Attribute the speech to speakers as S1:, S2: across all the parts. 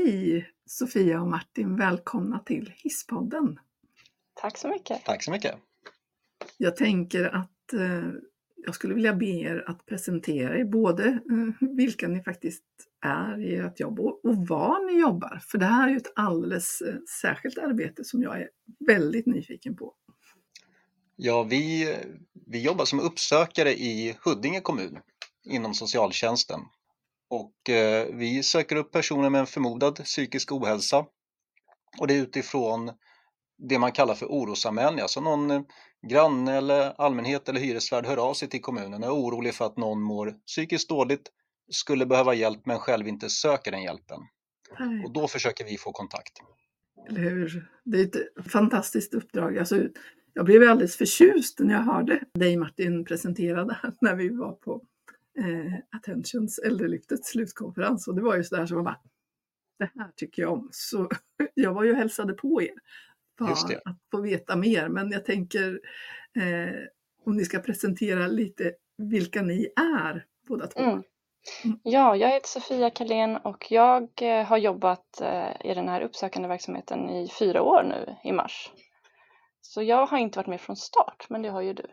S1: Hej Sofia och Martin, välkomna till Hisspodden.
S2: Tack så mycket.
S3: Tack så mycket.
S1: Jag tänker att jag skulle vilja be er att presentera er, både vilka ni faktiskt är i ert jobb och var ni jobbar. För det här är ju ett alldeles särskilt arbete som jag är väldigt nyfiken på.
S3: Ja, vi jobbar som uppsökare i Huddinge kommun inom socialtjänsten. Och vi söker upp personer med en förmodad psykisk ohälsa. Och det är utifrån det man kallar för orosanmälningar. Så någon granne eller allmänhet eller hyresvärd hör av sig till kommunen och är orolig för att någon mår psykiskt dåligt, skulle behöva hjälp men själv inte söker den hjälpen.
S1: Nej.
S3: Och då försöker vi få kontakt.
S1: Eller hur? Det är ett fantastiskt uppdrag. Alltså, jag blev alldeles förtjust när jag hörde dig Martin presentera det här när vi var på Attentions Äldrelyftets slutkonferens. Och det var ju sådär som bara, det här tycker jag om. Så jag var ju och hälsade på er för att få veta mer. Men jag tänker om ni ska presentera lite vilka ni är båda två.
S2: Ja, jag heter Sofia Karlén och jag har jobbat i den här uppsökande verksamheten i 4 år nu i mars. Så jag har inte varit med från start, men det har ju du.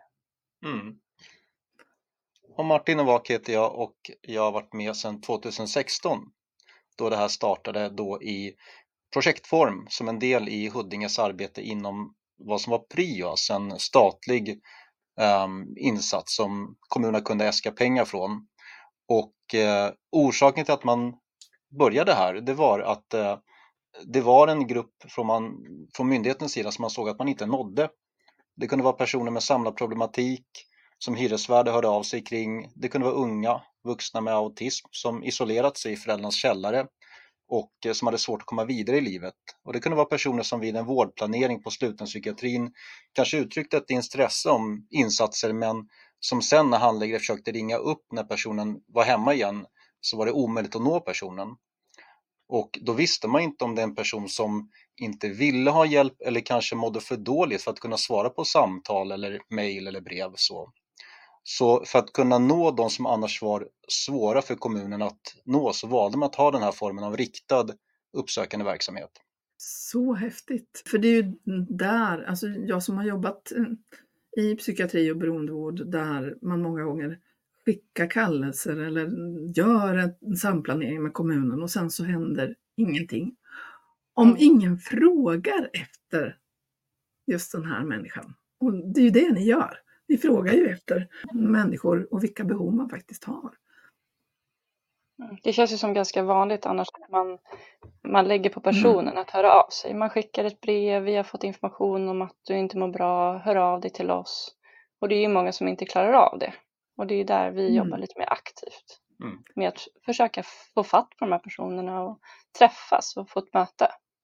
S3: Och Martin Novak heter jag och jag har varit med sedan 2016. Då det här startade då i projektform som en del i Huddinges arbete inom vad som var PRIO, alltså en statlig insats som kommunerna kunde äska pengar från. Och orsaken till att man började här, det var att det var en grupp från myndighetens sida som man såg att man inte nådde. Det kunde vara personer med samlad problematik som hyresvärdar hörde av sig kring. Det kunde vara unga vuxna med autism som isolerat sig i föräldrarnas källare och som hade svårt att komma vidare i livet. Och det kunde vara personer som vid en vårdplanering på slutenpsykiatrin kanske uttryckte ett intresse om insatser, men som sen när handläggare försökte ringa upp när personen var hemma igen så var det omöjligt att nå personen. Och då visste man inte om det är en person som inte ville ha hjälp eller kanske mådde för dåligt för att kunna svara på samtal eller mejl eller brev. Så för att kunna nå de som annars var svåra för kommunen att nå, så valde man att ha den här formen av riktad uppsökande verksamhet.
S1: Så häftigt. För det är ju där, alltså jag som har jobbat i psykiatri och beroendevård, där man många gånger skickar kallelser eller gör en samplanering med kommunen och sen så händer ingenting. Om ingen frågar efter just den här människan. Och det är ju det ni gör. Ni frågar ju efter människor och vilka behov man faktiskt har.
S2: Det känns ju som ganska vanligt annars att man lägger på personen att höra av sig. Man skickar ett brev, vi har fått information om att du inte mår bra, hör av dig till oss. Och det är ju många som inte klarar av det. Och det är där vi jobbar lite mer aktivt. Med att försöka få fatt på de här personerna och träffas och få ett möte.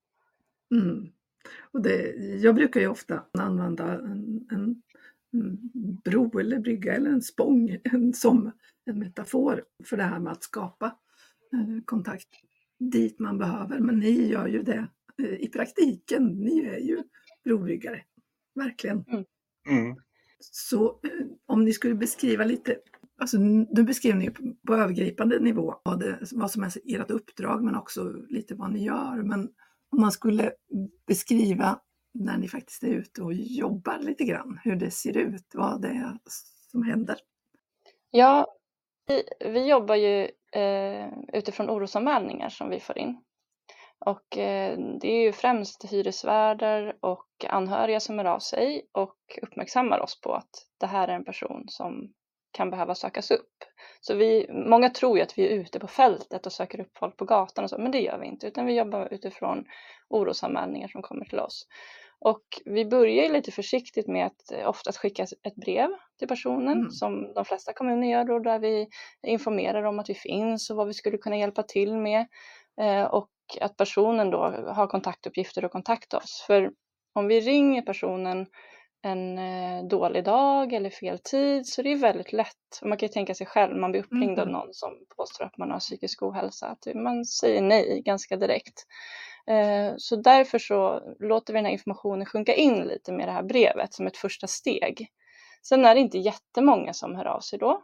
S1: Och jag brukar ju ofta använda en bro eller brygga eller en spång som en metafor för det här med att skapa kontakt dit man behöver. Men ni gör ju det i praktiken. Ni är ju brobryggare. Verkligen. Så om ni skulle beskriva lite, alltså nu beskriver ni på övergripande nivå vad som är ert uppdrag, men också lite vad ni gör. Men om man skulle beskriva när ni faktiskt är ute och jobbar lite grann, hur det ser ut, vad det är som händer.
S2: Ja, vi jobbar ju utifrån orosanmälningar som vi får in. Och det är ju främst hyresvärdar och anhöriga som hör av sig och uppmärksammar oss på att det här är en person som kan behöva sökas upp. Så många tror ju att vi är ute på fältet och söker upp folk på gatan och så, men det gör vi inte, utan vi jobbar utifrån orosanmälningar som kommer till oss. Och vi börjar lite försiktigt med att oftast skicka ett brev till personen som de flesta kommuner gör då, där vi informerar om att vi finns och vad vi skulle kunna hjälpa till med, och att personen då har kontaktuppgifter och kontakta oss. För om vi ringer personen en dålig dag eller fel tid, så det är väldigt lätt. Man kan ju tänka sig själv, man blir uppringd av någon som påstår att man har psykisk ohälsa, att man säger nej ganska direkt. Så därför så låter vi den här informationen sjunka in lite med det här brevet som ett första steg. Sen är det inte jättemånga som hör av sig då.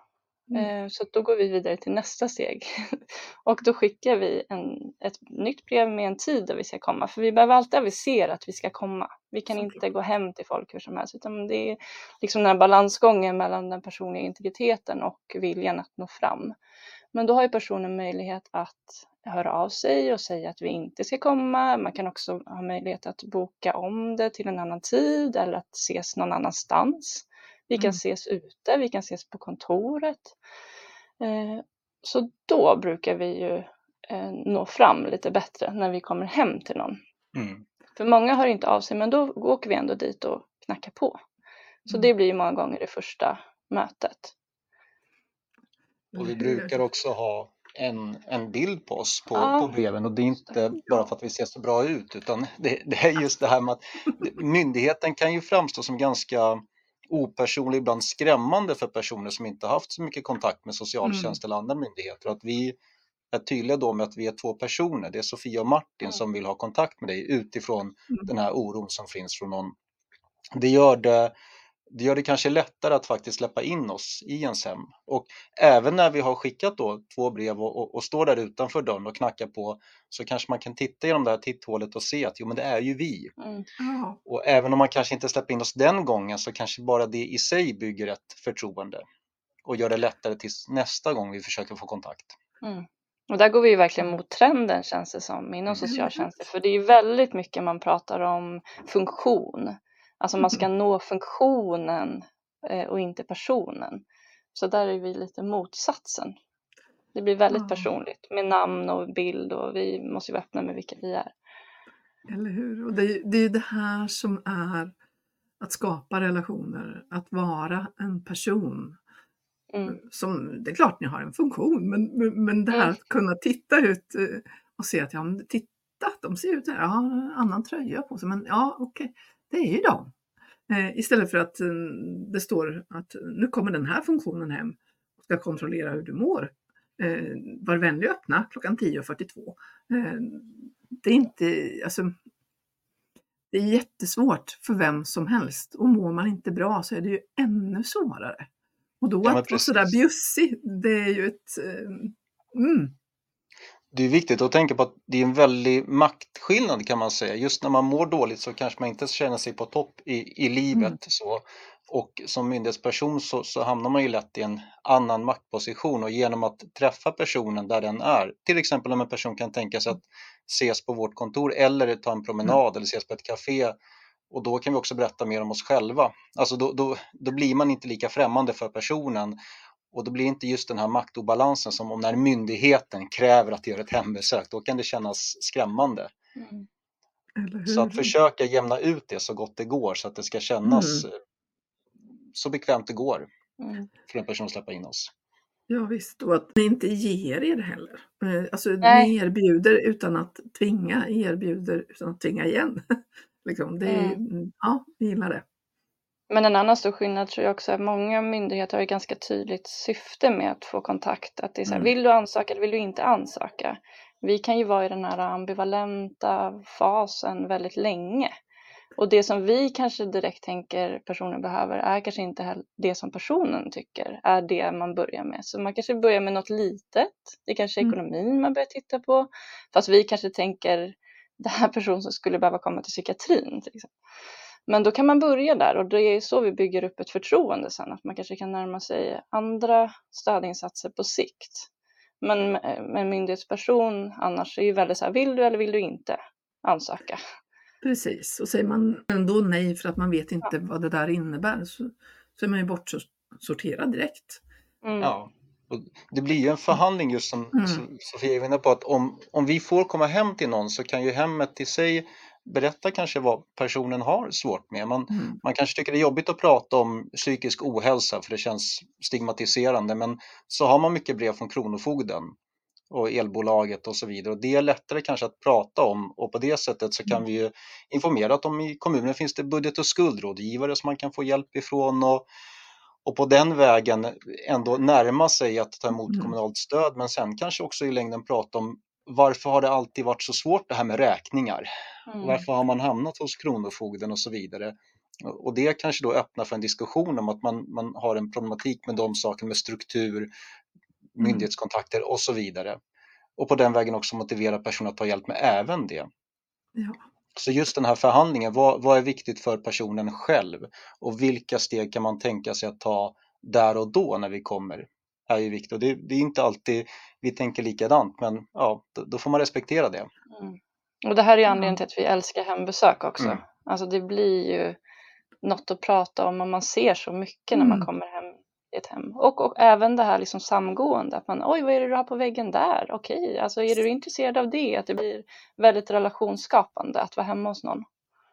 S2: Så då går vi vidare till nästa steg. Och då skickar vi ett nytt brev med en tid då vi ska komma. För vi behöver alltid avisera att vi ska komma. Vi kan inte gå hem till folk hur som helst. Utan det är liksom den här balansgången mellan den personliga integriteten och viljan att nå fram. Men då har ju personen möjlighet att höra av sig och säga att vi inte ska komma. Man kan också ha möjlighet att boka om det till en annan tid eller att ses någon annanstans. Vi kan ses ute, vi kan ses på kontoret. Så då brukar vi ju nå fram lite bättre när vi kommer hem till någon. För många hör inte av sig, men då åker vi ändå dit och knackar på. Så det blir ju många gånger det första mötet.
S3: Och vi brukar också ha en bild på oss på breven, och det är inte bara för att vi ser så bra ut, utan det är just det här med att myndigheten kan ju framstå som ganska opersonlig, ibland skrämmande för personer som inte haft så mycket kontakt med socialtjänst eller andra myndigheter. Att vi är tydliga då med att vi är 2 personer. Det är Sofia och Martin som vill ha kontakt med dig utifrån den här oron som finns från någon. Det gör det kanske lättare att faktiskt släppa in oss i ens hem. Och även när vi har skickat då 2 brev och står där utanför dörren och knackar på, så kanske man kan titta genom det här titthålet och se att men det är ju vi. Och även om man kanske inte släpper in oss den gången, så kanske bara det i sig bygger ett förtroende och gör det lättare till nästa gång vi försöker få kontakt.
S2: Och där går vi ju verkligen mot trenden, känns det som, inom socialtjänsten. För det är ju väldigt mycket man pratar om funktion. Alltså man ska nå funktionen och inte personen. Så där är vi lite motsatsen. Det blir väldigt personligt med namn och bild, och vi måste ju vara öppna med vilka vi är.
S1: Eller hur? Och det är ju det här som är att skapa relationer, att vara en person. Som, det är klart ni har en funktion, men det här att kunna titta ut och se att titta, de ser ut här, annan tröja på sig, men okej, det är ju de. Istället för att det står att nu kommer den här funktionen hem och ska kontrollera hur du mår. Var vänlig öppna klockan 10:42. Det är inte, alltså, det är jättesvårt för vem som helst, och mår man inte bra så är det ju ännu svårare. Och då att vara sådär bjussig, det är ju ett...
S3: Det är viktigt att tänka på att det är en väldig maktskillnad, kan man säga. Just när man mår dåligt så kanske man inte känner sig på topp i livet. Så. Och som myndighetsperson så hamnar man ju lätt i en annan maktposition. Och genom att träffa personen där den är, till exempel om en person kan tänka sig att ses på vårt kontor eller ta en promenad eller ses på ett café. Och då kan vi också berätta mer om oss själva. Alltså då blir man inte lika främmande för personen. Och då blir inte just den här maktobalansen som om när myndigheten kräver att göra ett hembesök. Då kan det kännas skrämmande. Så att försöka jämna ut det så gott det går, så att det ska kännas så bekvämt det går för en person att släppa in oss.
S1: Ja visst, och att ni inte ger er heller. Alltså ni erbjuder utan att tvinga, erbjuder utan att tvinga igen. Liksom, det är, vi gillar det.
S2: Men en annan stor skillnad tror jag också är att många myndigheter har ett ganska tydligt syfte med att få kontakt. Att det är så här, vill du ansöka eller vill du inte ansöka? Vi kan ju vara i den här ambivalenta fasen väldigt länge. Och det som vi kanske direkt tänker personen behöver är kanske inte det som personen tycker är det man börjar med. Så man kanske börjar med något litet. Det kanske är ekonomin man börjar titta på. Fast vi kanske tänker det här personen som skulle behöva komma till psykiatrin till exempel. Men då kan man börja där, och det är så vi bygger upp ett förtroende sen. Att man kanske kan närma sig andra stödinsatser på sikt. Men en myndighetsperson annars är ju väldigt så här, vill du eller vill du inte ansöka?
S1: Precis, och säger man ändå nej för att man vet inte vad det där innebär, så är man ju bortsorterad direkt.
S3: Ja, och det blir ju en förhandling, just som Sofia är inne på, att om vi får komma hem till någon så kan ju hemmet i sig berätta kanske vad personen har svårt med. Man kanske tycker det är jobbigt att prata om psykisk ohälsa för det känns stigmatiserande, men så har man mycket brev från Kronofogden och elbolaget och så vidare, och det är lättare kanske att prata om, och på det sättet så kan vi ju informera att i kommunen finns det budget- och skuldrådgivare som man kan få hjälp ifrån, och på den vägen ändå närma sig att ta emot kommunalt stöd, men sen kanske också i längden prata om varför har det alltid varit så svårt det här med räkningar? Varför har man hamnat hos Kronofogden och så vidare? Och det kanske då öppnar för en diskussion om att man har en problematik med de sakerna, med struktur, myndighetskontakter och så vidare. Och på den vägen också motivera personen att ta hjälp med även det.
S1: Ja.
S3: Så just den här förhandlingen, vad är viktigt för personen själv? Och vilka steg kan man tänka sig att ta där och då när vi kommer? Är ju viktigt. Och det är inte alltid vi tänker likadant, men ja, då får man respektera det.
S2: Och det här är ju anledningen till att vi älskar hembesök också.
S3: Mm.
S2: Alltså det blir ju något att prata om och man ser så mycket när man kommer hem i ett hem. Och även det här liksom samgående, att man, oj, vad är det du har på väggen där? Okej, alltså är du intresserad av det? Att det blir väldigt relationsskapande att vara hemma hos någon.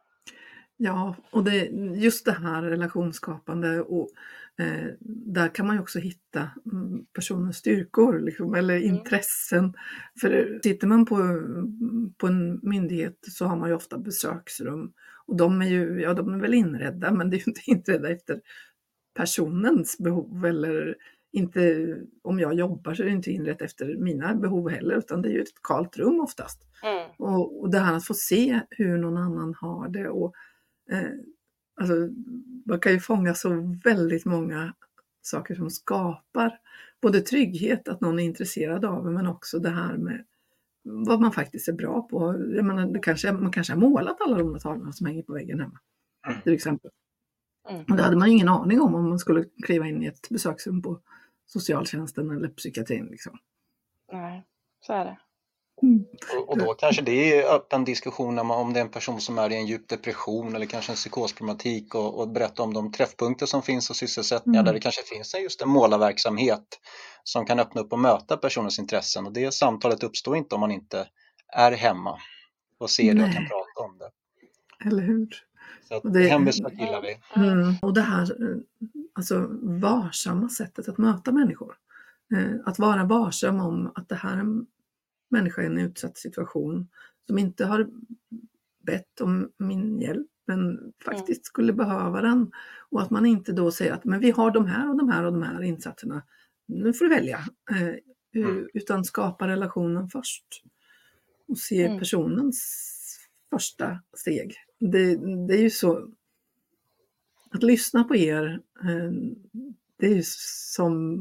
S1: Ja, och just det här relationsskapande, och där kan man ju också hitta personens styrkor liksom, eller intressen. För sitter man på en myndighet så har man ju ofta besöksrum, och de är väl inredda, men det är ju inte inredda efter personens behov, eller inte, om jag jobbar så är det inte inrett efter mina behov heller, utan det är ju ett kalt rum oftast. Och det här att få se hur någon annan har det, och alltså, man kan ju fånga så väldigt många saker som skapar både trygghet, att någon är intresserad av det, men också det här med vad man faktiskt är bra på. Jag menar, man kanske har målat alla de där tavlorna som hänger på väggen hemma, till exempel. Och det hade man ju ingen aning om man skulle kliva in i ett besöksrum på socialtjänsten eller psykiatrin. Liksom.
S2: Nej, så är det.
S3: Och då kanske det är öppen diskussion om det är en person som är i en djup depression eller kanske en psykosproblematik, och berätta om de träffpunkter som finns och sysselsättningar där det kanske finns just en målarverksamhet som kan öppna upp och möta personens intressen, och det samtalet uppstår inte om man inte är hemma och ser det och kan prata om det.
S1: Eller hur?
S3: Så att hembesök gillar vi.
S1: Och det här alltså varsamma sättet att möta människor. Att vara varsam om att det här är en människa i en utsatt situation som inte har bett om min hjälp, men faktiskt skulle behöva den. Och att man inte då säger att men vi har de här och de här och de här insatserna, nu får du välja. Utan skapa relationen först. Och se personens första steg. Det är ju så att lyssna på er, det är ju som,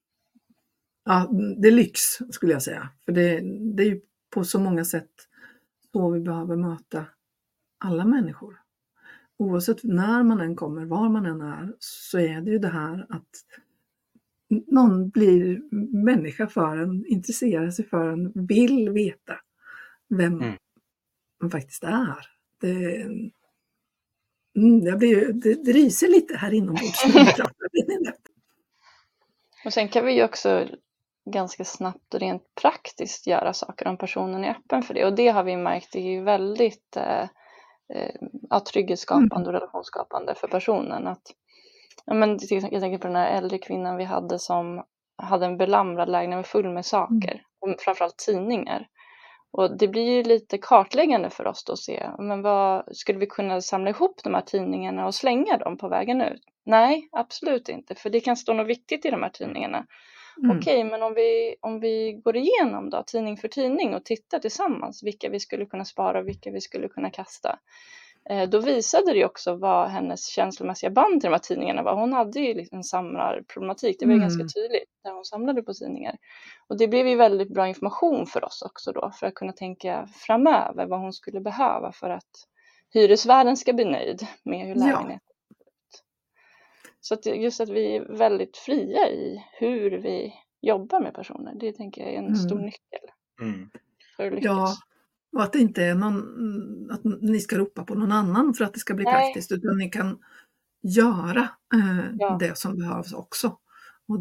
S1: ja, det är lyx skulle jag säga. För det är ju på så många sätt så vi behöver möta alla människor. Oavsett när man än kommer, var man än är, så är det ju det här att någon blir människa för en, intresserar sig för en, vill veta vem man faktiskt är. Det ryser lite här inombords.
S2: Och sen kan vi ju också ganska snabbt och rent praktiskt göra saker om personen är öppen för det. Och det har vi märkt är väldigt trygghetsskapande och relationsskapande för personen. Att, jag tänker på den här äldre kvinnan vi hade som hade en belamrad lägenhet full med saker. Och framförallt tidningar. Och det blir ju lite kartläggande för oss då att se, men vad skulle vi kunna samla ihop de här tidningarna och slänga dem på vägen ut? Nej, absolut inte, för det kan stå något viktigt i de här tidningarna. Okej, men om vi går igenom då tidning för tidning och tittar tillsammans vilka vi skulle kunna spara och vilka vi skulle kunna kasta. Då visade det också vad hennes känslomässiga band till de här tidningarna var. Hon hade ju en samlarproblematik, det var ju ganska tydligt där hon samlade på tidningar. Och det blev ju väldigt bra information för oss också då, för att kunna tänka framöver vad hon skulle behöva för att hyresvärden ska bli nöjd med hur lägenheten ser ut. Så att just att vi är väldigt fria i hur vi jobbar med personer, det tänker jag är en stor nyckel för att lyckas.
S1: Ja. Och att det inte är att ni ska ropa på någon annan för att det ska bli praktiskt, utan ni kan göra det som behövs också. Och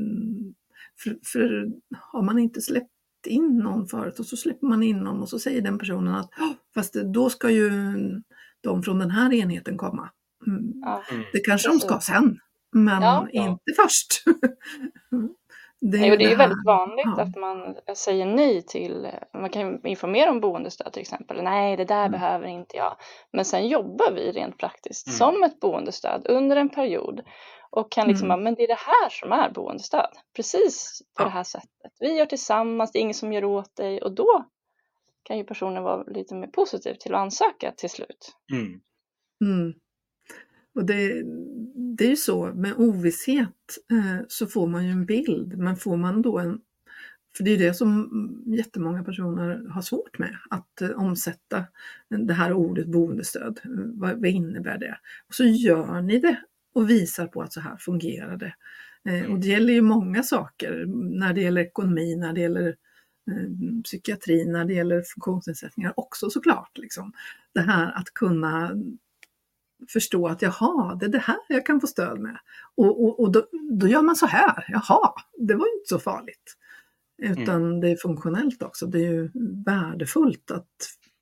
S1: för har man inte släppt in någon förut, och så släpper man in någon och så säger den personen att fast då ska ju de från den här enheten komma. Det kanske de ska sen, men inte först.
S2: Det är ju väldigt vanligt att man säger nej till, man kan informera om boendestöd till exempel. Nej, det där behöver inte jag. Men sen jobbar vi rent praktiskt som ett boendestöd under en period. Och kan liksom men det är det här som är boendestöd. Precis på det här sättet. Vi gör tillsammans, det är ingen som gör åt dig. Och då kan ju personen vara lite mer positiv till att ansöka till slut.
S1: Och det är ju så, med ovisshet så får man ju en bild, men får man då för det är det som jättemånga personer har svårt med, att omsätta det här ordet boendestöd. Vad innebär det? Och så gör ni det och visar på att så här fungerar det. Och det gäller ju många saker, när det gäller ekonomi, när det gäller psykiatri, när det gäller funktionsnedsättningar också såklart. Liksom. Det här att kunna förstå att jaha, det är det här jag kan få stöd med. Och då gör man så här, jaha, det var ju inte så farligt. Utan det är funktionellt också. Det är ju värdefullt att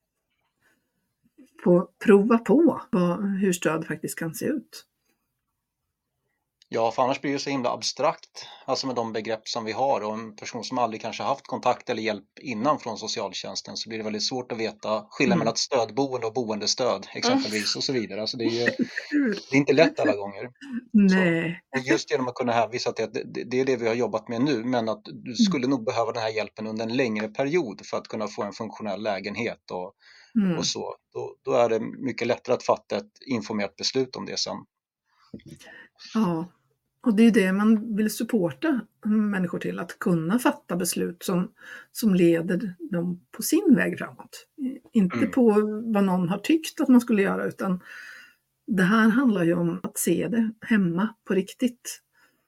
S1: få prova på hur stöd faktiskt kan se ut.
S3: Ja, för annars blir det så himla abstrakt, alltså med de begrepp som vi har, och en person som aldrig kanske haft kontakt eller hjälp innan från socialtjänsten, så blir det väldigt svårt att veta skillnaden mellan ett stödboende och boendestöd exempelvis och så vidare. Alltså det är inte lätt alla gånger.
S1: Nej.
S3: Och just genom att kunna hänvisa till att det är det vi har jobbat med nu, men att du skulle nog behöva den här hjälpen under en längre period för att kunna få en funktionell lägenhet och så. Då är det mycket lättare att fatta ett informerat beslut om det sen.
S1: Ja, och det är det man vill supporta människor till, att kunna fatta beslut som leder dem på sin väg framåt. Inte på vad någon har tyckt att man skulle göra, utan det här handlar ju om att se det hemma på riktigt.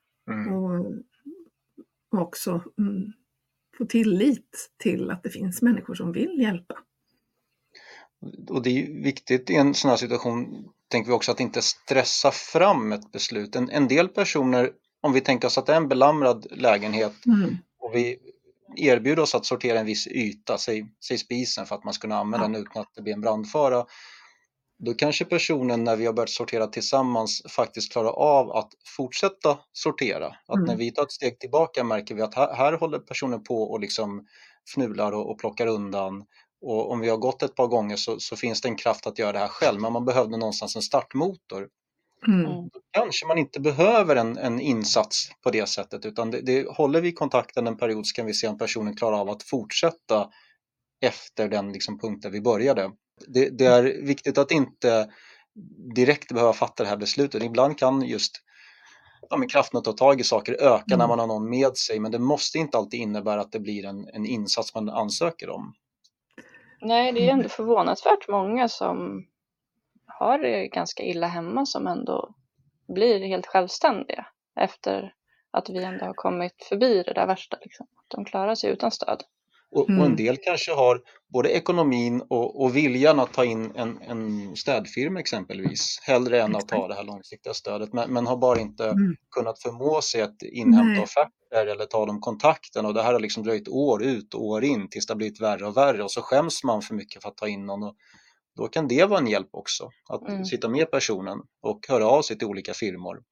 S1: Och också få tillit till att det finns människor som vill hjälpa.
S3: Och det är viktigt i en sån här situation, tänker vi också, att inte stressa fram ett beslut. En del personer, om vi tänker oss att det är en belamrad lägenhet och vi erbjuder oss att sortera en viss yta, säg spisen, för att man ska kunna använda den utan att det blir en brandfara. Då kanske personen, när vi har börjat sortera tillsammans, faktiskt klarar av att fortsätta sortera. Att när vi tar ett steg tillbaka märker vi att här håller personen på och liksom fnular och plockar undan. Och om vi har gått ett par gånger så finns det en kraft att göra det här själv, men man behövde någonstans en startmotor. Då kanske man inte behöver en insats på det sättet, utan det håller vi kontakten en period, så kan vi se om personen klarar av att fortsätta efter den liksom punkt där vi började. Det är viktigt att inte direkt behöva fatta det här beslutet. Ibland kan just med kraften att ta tag i saker öka när man har någon med sig, men det måste inte alltid innebära att det blir en insats man ansöker om.
S2: Nej, det är ändå förvånansvärt många som har det ganska illa hemma som ändå blir helt självständiga efter att vi ändå har kommit förbi det där värsta. Liksom. De klarar sig utan stöd.
S3: Och en del kanske har både ekonomin och viljan att ta in en städfirma exempelvis, hellre än att ta det här långsiktiga stödet, men har bara inte kunnat förmå sig att inhämta offerter eller ta de kontakten, och det här har liksom dröjt år ut och år in tills det har blivit värre och värre, och så skäms man för mycket för att ta in någon, och då kan det vara en hjälp också, att sitta med personen och höra av sig till olika firmor.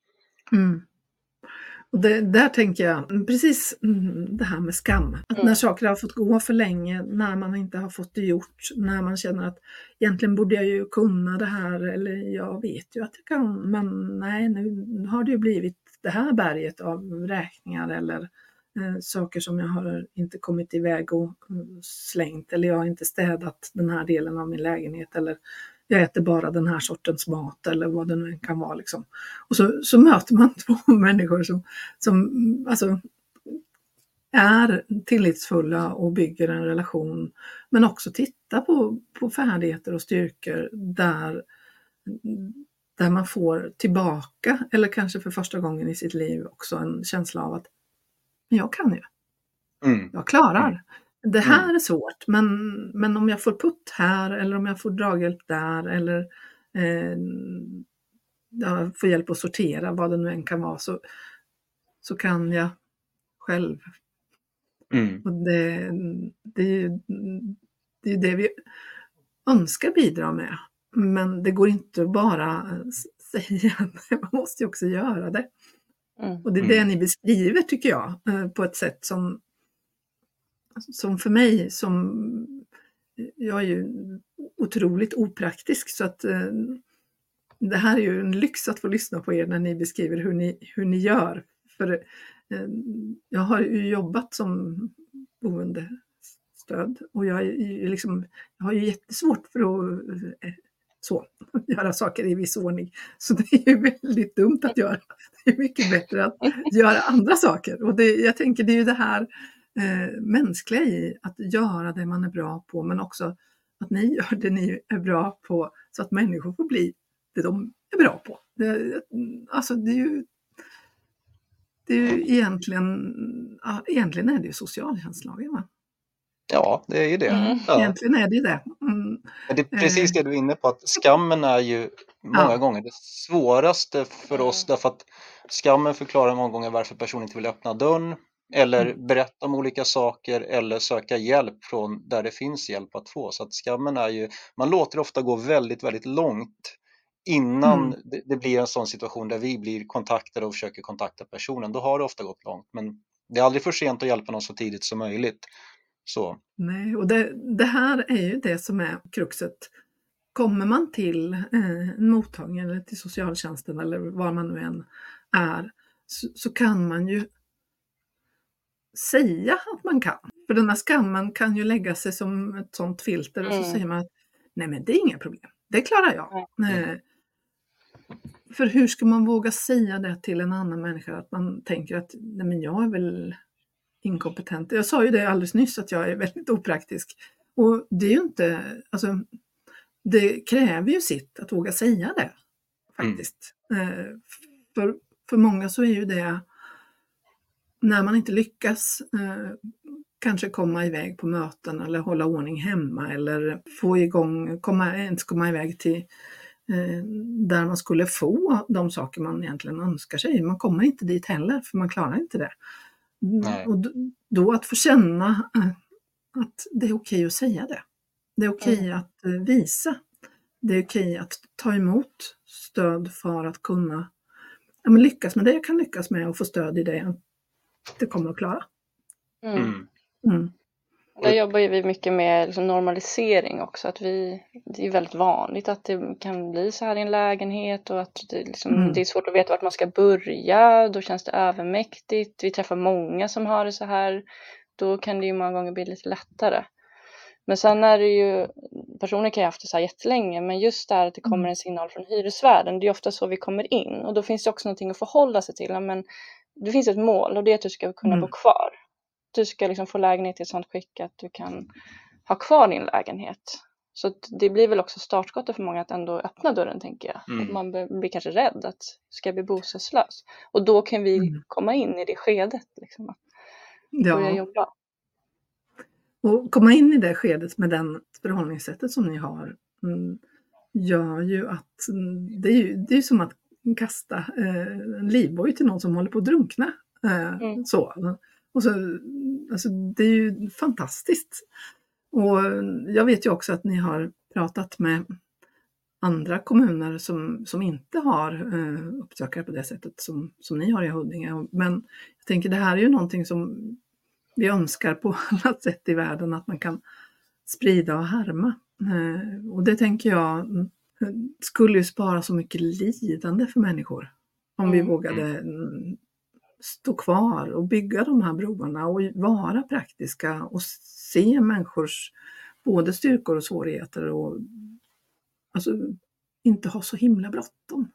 S1: Och där tänker jag precis det här med skam. Att när saker har fått gå för länge, när man inte har fått det gjort, när man känner att egentligen borde jag ju kunna det här, eller jag vet ju att jag kan, men nej, nu har det ju blivit det här berget av räkningar eller saker som jag har inte kommit iväg och slängt, eller jag har inte städat den här delen av min lägenhet, eller jag äter bara den här sortens mat, eller vad det nu kan vara. Liksom. Och så möter man två människor som alltså, är tillitsfulla och bygger en relation, men också tittar på färdigheter och styrkor där man får tillbaka, eller kanske för första gången i sitt liv också en känsla av att jag kan ju. Jag klarar. Det här är svårt, men om jag får putt här, eller om jag får draghjälp där, eller jag får hjälp att sortera, vad det nu än kan vara, så kan jag själv. Och det är ju det vi önskar bidra med. Men det går inte att bara säga, man måste ju också göra det. Och det är det ni beskriver, tycker jag, på ett sätt som för mig, jag är ju otroligt opraktisk, så att det här är ju en lyx att få lyssna på er när ni beskriver hur ni gör. För jag har ju jobbat som boendestöd, och jag har ju jättesvårt för att så, göra saker i viss ordning. Så det är ju väldigt dumt att göra. Det är mycket bättre att göra andra saker. Och jag tänker det är ju det här mänskliga i att göra det man är bra på, men också att ni gör det ni är bra på så att människor får bli det de är bra på. Alltså det är ju egentligen är det ju socialtjänstlagen, va?
S3: Ja, det är ju det. Ja.
S1: Egentligen är det ju det.
S3: Men det är precis det du är inne på, att skammen är ju många gånger det svåraste för oss, därför att skammen förklarar många gånger varför personen inte vill öppna dörren eller berätta om olika saker eller söka hjälp från där det finns hjälp att få. Så att skammen är ju, man låter ofta gå väldigt, väldigt långt innan det blir en sån situation där vi blir kontaktade och försöker kontakta personen. Då har det ofta gått långt, men det är aldrig för sent att hjälpa någon så tidigt som möjligt. Så.
S1: Nej, och det här är ju det som är kruxet. Kommer man till en mottagning eller till socialtjänsten eller var man nu än är, så kan man ju säga att man kan. För den här skammen kan ju lägga sig som ett sånt filter och så säger man att nej, men det är inga problem. Det klarar jag. För hur ska man våga säga det till en annan människa, att man tänker att nej, men jag är väl inkompetent. Jag sa ju det alldeles nyss att jag är väldigt opraktisk. Och det är ju inte, alltså det kräver ju sitt att våga säga det faktiskt. För många så är ju det, när man inte lyckas kanske komma iväg på möten eller hålla ordning hemma eller få igång, komma iväg till där man skulle få de saker man egentligen önskar sig. Man kommer inte dit heller, för man klarar inte det. Och då att få känna att det är okej att säga det. Det är okej att visa. Det är okej att ta emot stöd för att kunna lyckas med det jag kan lyckas med och få stöd i det det kommer att klara.
S2: Där jobbar ju vi mycket med liksom normalisering också. Att det är väldigt vanligt att det kan bli så här i en lägenhet och att det är svårt att veta vart man ska börja. Då känns det övermäktigt. Vi träffar många som har det så här. Då kan det ju många gånger bli lite lättare. Men sen är det ju, personer kan ju ha haft det så här jättelänge, men just där att det kommer en signal från hyresvärden, det är ofta så vi kommer in. Och då finns det också någonting att förhålla sig till. Men det finns ett mål och det är att du ska kunna bo kvar. Du ska liksom få lägenhet i ett sånt skick att du kan ha kvar din lägenhet. Så det blir väl också startskottet för många att ändå öppna dörren, tänker jag. Att man blir kanske rädd att ska bli bostadslös. Och då kan vi komma in i det skedet. Liksom, att börja jobba.
S1: Och komma in i det skedet med den förhållningssättet som ni har gör ju att det är som att kasta en livboj till någon som håller på att drunkna. Så. Och så, alltså, det är ju fantastiskt. Och jag vet ju också att ni har pratat med andra kommuner som inte har uppsökare på det sättet som ni har i Huddinge. Men jag tänker det här är ju någonting som vi önskar på alla sätt i världen, att man kan sprida och härma. Och det tänker jag skulle ju spara så mycket lidande för människor. Om vi vågade stå kvar och bygga de här broarna och vara praktiska och se människors både styrkor och svårigheter och alltså inte ha så himla bråttom.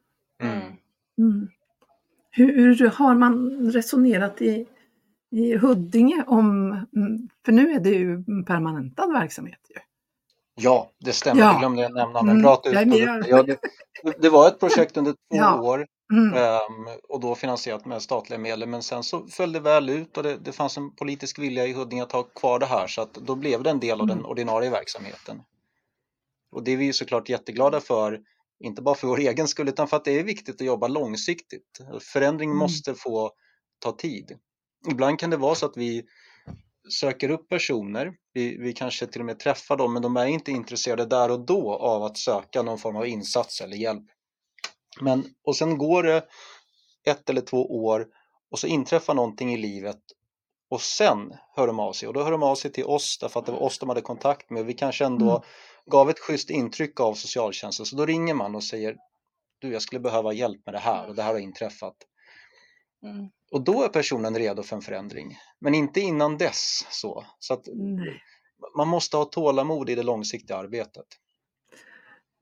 S1: Hur har man resonerat i Huddinge om, för nu är det ju en permanentad verksamhet ju.
S3: Ja, det stämmer. Jag glömde nämna, men bra det var ett projekt under 2 år och då finansierat med statliga medel, men sen så föll det väl ut och det fanns en politisk vilja i Huddinge att ha kvar det här, så att då blev det en del av den ordinarie verksamheten. Och det är vi ju såklart jätteglada för, inte bara för vår egen skull utan för att det är viktigt att jobba långsiktigt. Förändring måste få ta tid. Ibland kan det vara så att vi söker upp personer, vi kanske till och med träffar dem, men de är inte intresserade där och då av att söka någon form av insats eller hjälp. Och sen går det 1 eller 2 år och så inträffar någonting i livet och sen hör de av sig. Och då hör de av sig till oss därför att det var oss de hade kontakt med. Vi kanske ändå gav ett schysst intryck av socialtjänsten, så då ringer man och säger du, jag skulle behöva hjälp med det här och det här har inträffat. Och då är personen redo för en förändring. Men inte innan dess. Så att man måste ha tålamod i det långsiktiga arbetet.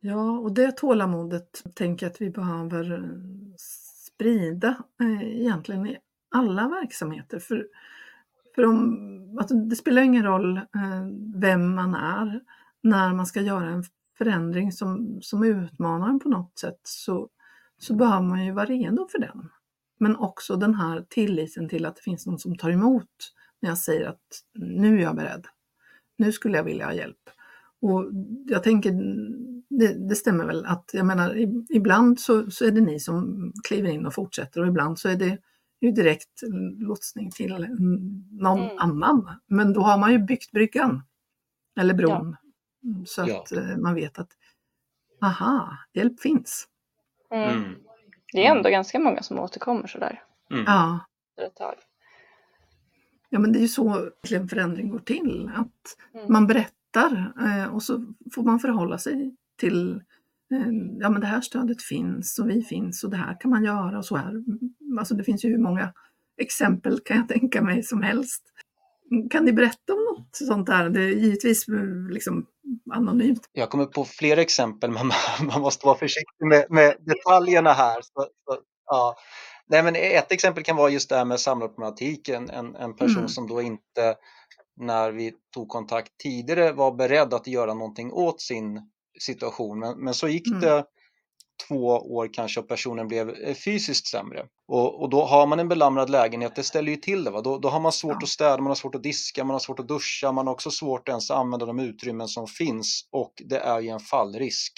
S1: Ja, och det tålamodet tänker jag att vi behöver sprida egentligen i alla verksamheter. För alltså det spelar ingen roll vem man är när man ska göra en förändring som utmanar en på något sätt, så behöver man ju vara redo för den. Men också den här tilliten till att det finns någon som tar emot när jag säger att nu är jag beredd. Nu skulle jag vilja ha hjälp. Och jag tänker, det stämmer väl att, jag menar, ibland så är det ni som kliver in och fortsätter, och ibland så är det ju direkt lotsning till någon annan. Men då har man ju byggt bryggan eller bron, så att man vet att aha, hjälp finns.
S2: Det är ändå ganska många som återkommer sådär.
S1: Ja.
S2: Ett tag.
S1: Ja, men det är ju så en förändring går till, att man berättar och så får man förhålla sig till ja, men det här stödet finns och vi finns och det här kan man göra och så här. Alltså det finns ju hur många exempel kan jag tänka mig som helst. Kan ni berätta om något sånt där? Det är givetvis liksom anonymt.
S3: Jag kommer på fler exempel, men man måste vara försiktig med detaljerna här. Ja. Nej, men ett exempel kan vara just det här med samlarproblematiken. En person som då inte, när vi tog kontakt tidigare, var beredd att göra någonting åt sin situation. Men så gick det 2 år kanske och personen blev fysiskt sämre. Och då har man en belamrad lägenhet, det ställer ju till det. Va? Då har man svårt att städa, man har svårt att diska, man har svårt att duscha, man har också svårt att ens använda de utrymmen som finns, och det är ju en fallrisk.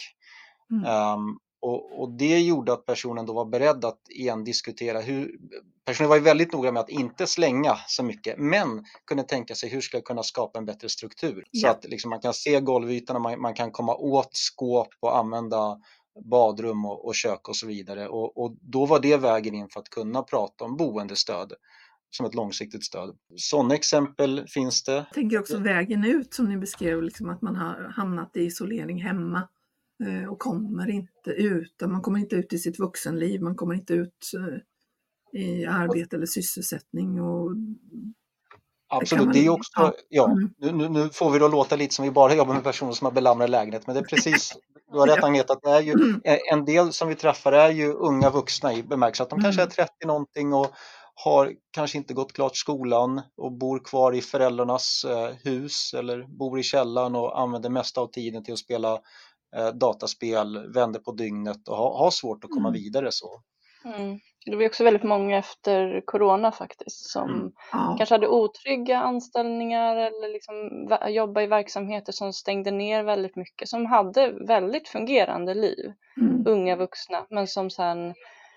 S3: Och det gjorde att personen då var beredd att igen diskutera personen var ju väldigt noga med att inte slänga så mycket, men kunde tänka sig hur ska jag kunna skapa en bättre struktur. Så att liksom man kan se golvytorna, man kan komma åt skåp och använda badrum och kök och så vidare. Och då var det vägen in för att kunna prata om boendestöd som ett långsiktigt stöd. Sådana exempel finns det.
S1: Jag tänker också vägen ut som ni beskrev, liksom att man har hamnat i isolering hemma och kommer inte ut. Man kommer inte ut i sitt vuxenliv, man kommer inte ut i arbete eller sysselsättning. Och
S3: absolut, det är också, nu får vi då låta lite som vi bara jobbar med personer som har belamrad lägenhet, men det är precis, du har rätt Agneta, att det är ju en del som vi träffar är ju unga vuxna i bemärkelse att de kanske är 30 någonting och har kanske inte gått klart skolan och bor kvar i föräldrarnas hus eller bor i källaren och använder mesta av tiden till att spela dataspel, vänder på dygnet och har svårt att komma vidare så.
S2: Det var också väldigt många efter corona faktiskt som kanske hade otrygga anställningar eller liksom jobba i verksamheter som stängde ner väldigt mycket, som hade väldigt fungerande liv, unga vuxna, men som sen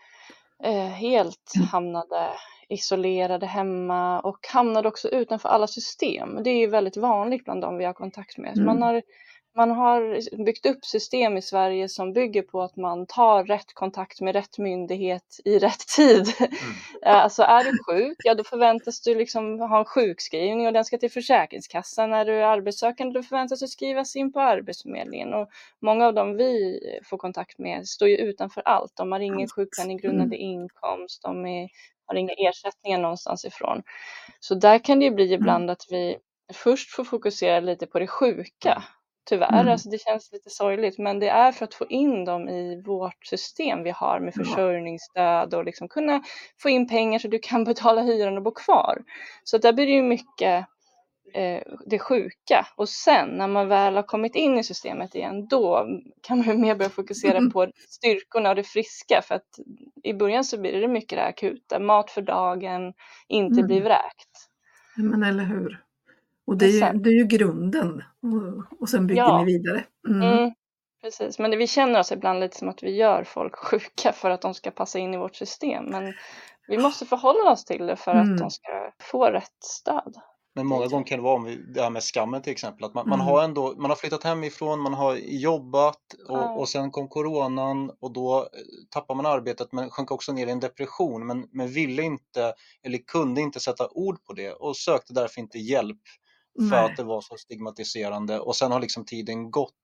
S2: helt hamnade isolerade hemma och hamnade också utanför alla system. Det är ju väldigt vanligt bland dem vi har kontakt med. Man har byggt upp system i Sverige som bygger på att man tar rätt kontakt med rätt myndighet i rätt tid. Alltså är du sjuk, då förväntas du liksom ha en sjukskrivning och den ska till Försäkringskassan. När du är arbetssökande, då förväntas du skrivas in på Arbetsförmedlingen. Och många av dem vi får kontakt med står ju utanför allt. De har ingen sjukpenninggrundande inkomst, har inga ersättningar någonstans ifrån. Så där kan det ju bli ibland att vi först får fokusera lite på det sjuka. Tyvärr, alltså det känns lite sorgligt, men det är för att få in dem i vårt system vi har med försörjningsstöd och liksom kunna få in pengar så du kan betala hyran och bo kvar. Så där blir det ju mycket det sjuka, och sen när man väl har kommit in i systemet igen, då kan man ju mer börja fokusera på styrkorna och det friska, för att i början så blir det mycket det akuta, mat för dagen, inte bli vräkt.
S1: Men eller hur? Och det är ju grunden, och sen bygger ni vidare.
S2: Precis, men vi känner oss ibland lite som att vi gör folk sjuka för att de ska passa in i vårt system, men vi måste förhålla oss till det för att de ska få rätt stöd.
S3: Men många gånger kan det vara, om det här med skammen till exempel, att man har flyttat hemifrån, man har jobbat och sen kom coronan och då tappar man arbetet, men sjönk också ner i en depression, men ville inte eller kunde inte sätta ord på det och sökte därför inte hjälp för att det var så stigmatiserande, och sen har liksom tiden gått.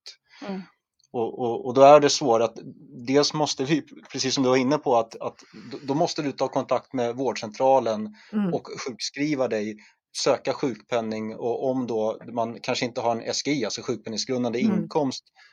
S3: Och då är det svårt att dels måste vi, precis som du var inne på, att då måste du ta kontakt med vårdcentralen och sjukskriva dig, söka sjukpenning, och om då man kanske inte har en SGI, alltså sjukpenningsgrundande inkomst,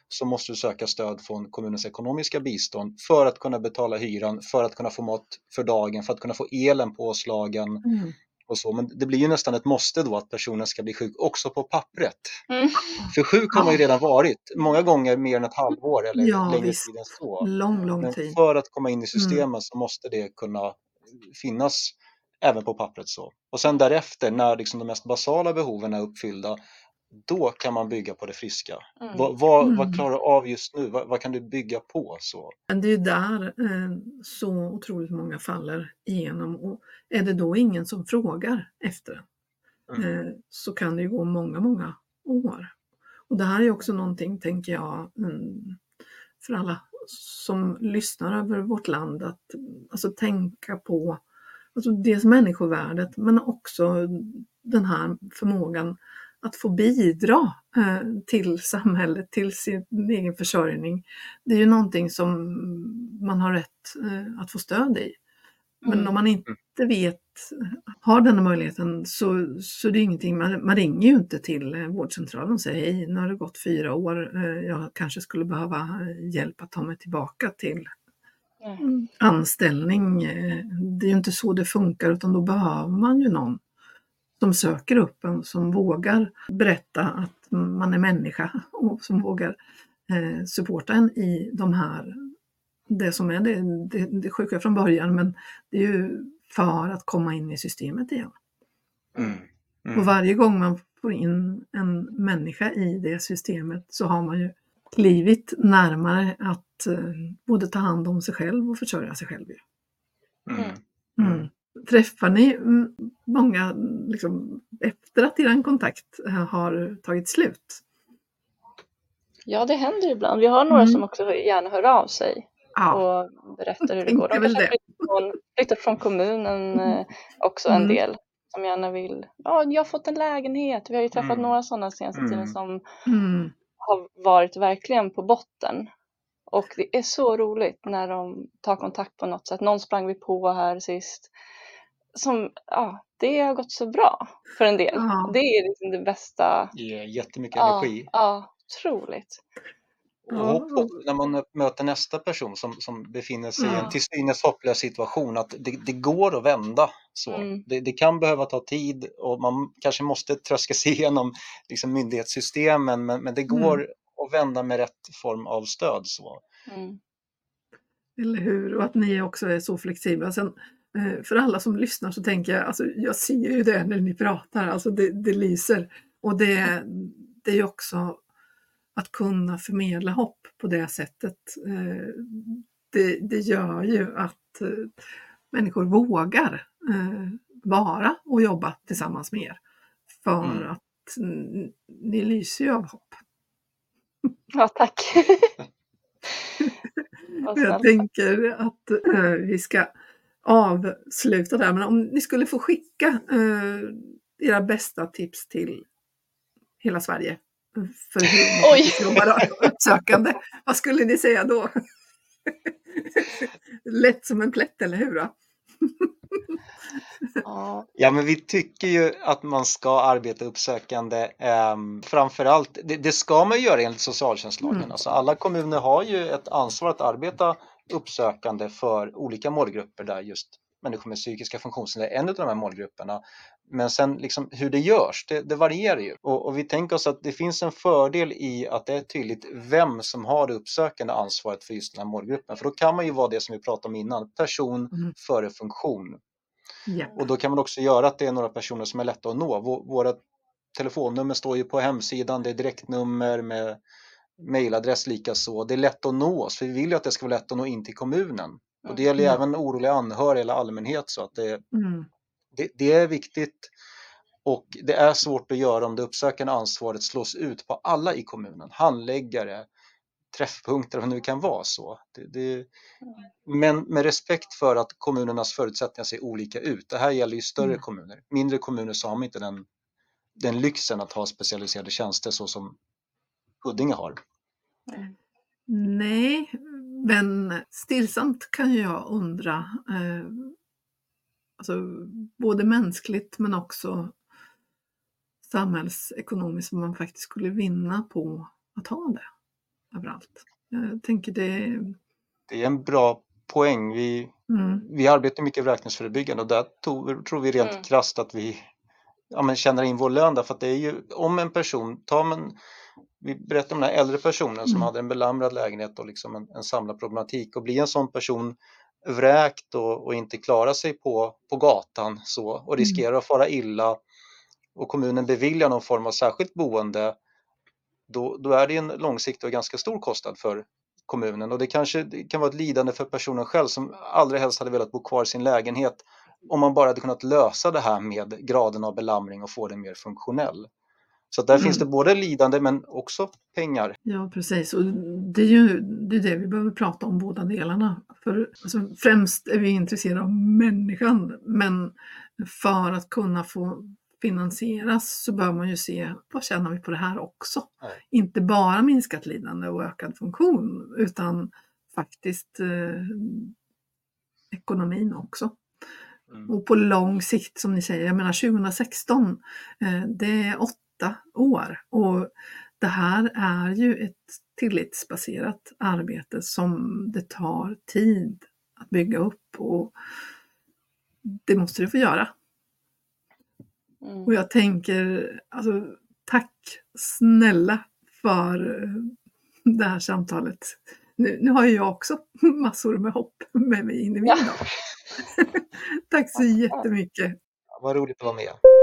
S3: så måste du söka stöd från kommunens ekonomiska bistånd för att kunna betala hyran, för att kunna få mat för dagen, för att kunna få elen påslagen och så. Men det blir ju nästan ett måste då att personen ska bli sjuk också på pappret.
S2: Mm.
S3: För sjuk har man ju redan varit, många gånger mer än ett halvår eller
S1: Ja,
S3: längre
S1: visst.
S3: tid än så.
S1: Lång
S3: Men
S1: tid.
S3: för att komma in i systemet så måste det kunna finnas även på pappret så. Och sen därefter, när liksom de mest basala behoven är uppfyllda, då kan man bygga på det friska. Vad klarar du av just nu? Vad kan du bygga på? Så?
S1: Men det är ju där så otroligt många faller igenom. Och är det då ingen som frågar efter så kan det ju gå många år. Och det här är också någonting, tänker jag, för alla som lyssnar över vårt land, att alltså tänka på alltså dels människovärdet, men också den här förmågan att få bidra till samhället, till sin egen försörjning. Det är ju någonting som man har rätt att få stöd i. Men om man inte har den möjligheten så det är ingenting, man ringer ju inte till vårdcentralen och säger hej, nu har det gått 4 år, jag kanske skulle behöva hjälp att ta mig tillbaka till anställning. Det är ju inte så det funkar, utan då behöver man ju någon som söker upp en, som vågar berätta att man är människa och som vågar supporta en i de här, det som är det sjuka från början, men det är ju för att komma in i systemet igen. Och varje gång man får in en människa i det systemet så har man ju klivit närmare att både ta hand om sig själv och försörja sig själv. Träffar ni många liksom, efter att er kontakt har tagit slut?
S2: Ja, det händer ibland. Vi har några som också gärna hör av sig och berättar hur det går. De kanske flyttar från kommunen också en del som gärna vill. Ja, jag har fått en lägenhet. Vi har ju träffat några sådana senaste tiden som har varit verkligen på botten. Och det är så roligt när de tar kontakt på något sätt. Någon sprang vi på här sist. Som, det har gått så bra för en del. Det är liksom det bästa.
S3: Det ger jättemycket energi.
S2: Ja, otroligt.
S3: Och när man möter nästa person som befinner sig i en till synes hopplös situation, att det går att vända. Så. Det kan behöva ta tid och man kanske måste tröska sig igenom liksom myndighetssystemen, men det går att vända med rätt form av stöd. Så.
S1: Eller hur? Och att ni också är så flexibla. Sen, för alla som lyssnar så tänker jag, alltså, jag ser ju det när ni pratar, alltså det lyser. Och det är ju också att kunna förmedla hopp på det sättet. Det gör ju att människor vågar vara och jobba tillsammans med er. För att ni lyser ju av hopp.
S2: Ja, tack.
S1: Jag tänker att vi ska avsluta där, men om ni skulle få skicka era bästa tips till hela Sverige för hur man jobbar uppsökande, vad skulle ni säga då? Lätt som en plätt, eller hur då?
S3: Ja, men vi tycker ju att man ska arbeta uppsökande. Framförallt, det ska man göra enligt socialtjänstlagen. Alltså alla kommuner har ju ett ansvar att arbeta uppsökande för olika målgrupper, där just människor med psykiska funktionshinder är en av de här målgrupperna. Men sen liksom hur det görs, det varierar ju. Och vi tänker oss att det finns en fördel i att det är tydligt vem som har det uppsökande ansvaret för just den här målgruppen. För då kan man ju vara det som vi pratade om innan, person före funktion. Och då kan man också göra att det är några personer som är lätta att nå. Våra telefonnummer står ju på hemsidan, det är direktnummer med mejladress likaså. Det är lätt att nå oss, för vi vill ju att det ska vara lätt att nå in till kommunen. Och det gäller ju även oroliga anhöriga eller allmänhet, så att det är viktigt. Och det är svårt att göra om det uppsökande ansvaret slås ut på alla i kommunen. Handläggare, träffpunkter, vad det nu kan vara så. Men med respekt för att kommunernas förutsättningar ser olika ut. Det här gäller ju större kommuner. Mindre kommuner så har man inte den lyxen att ha specialiserade tjänster så som Huddinge har.
S1: Nej, men stillsamt kan jag undra, alltså både mänskligt men också samhällsekonomiskt, som man faktiskt skulle vinna på att ha det. överallt. Jag tänker det...
S3: Det är en bra poäng. Vi arbetar mycket vräkningsförebyggande och där tror vi rent krasst att vi tjänar in vår lön, därför att det är ju om en person vi berättar om den här äldre personen som hade en belamrad lägenhet och liksom en samlad problematik, och blir en sån person vräkt och inte klarar sig på gatan så, och riskerar att fara illa, och kommunen beviljar någon form av särskilt boende, då är det en långsiktig och ganska stor kostnad för kommunen, och det kan vara ett lidande för personen själv som allra helst hade velat bo kvar i sin lägenhet om man bara hade kunnat lösa det här med graden av belamring och få den mer funktionell. Så där finns det både lidande men också pengar.
S1: Ja, precis. Och det är ju det vi behöver prata om, båda delarna. För alltså, främst är vi intresserade av människan, men för att kunna få finansieras så bör man ju se vad tjänar vi på det här också. Inte bara minskat lidande och ökad funktion, utan faktiskt ekonomin också. Och på lång sikt, som ni säger, jag menar 2016, det är 8 år, och det här är ju ett tillitsbaserat arbete som det tar tid att bygga upp, och det måste det få göra. Och jag tänker, alltså, tack snälla för det här samtalet. Nu har jag också massor med hopp med mig in i min dag. Tack så jättemycket.
S3: Vad roligt att vara med.